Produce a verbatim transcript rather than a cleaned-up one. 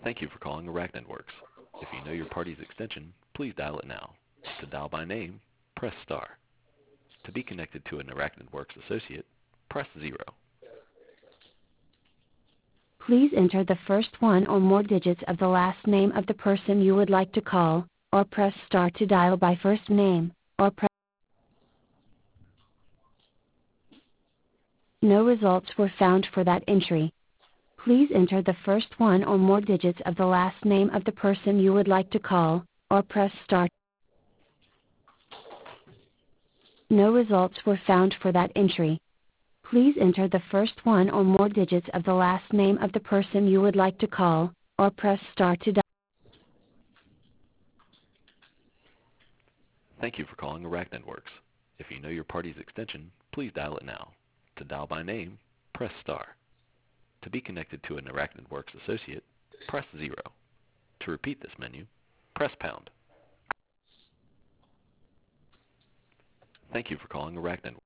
Thank you for calling ArachnidWorks. If you know your party's extension, please dial it now. To dial by name, press star. To be connected to an ArachnidWorks associate, press zero. Please enter the first one or more digits of the last name of the person you would like to call, or press star to dial by first name, or press. No results were found for that entry. Please enter the first one or more digits of the last name of the person you would like to call, or press star. No results were found for that entry. Please enter the first one or more digits of the last name of the person you would like to call, or press star to dial. Thank you for calling ArachnidWorks. If you know your party's extension, please dial it now. To dial by name, press star. To be connected to an ArachnidWorks associate, press zero. To repeat this menu, press pound. Thank you for calling ArachnidWorks.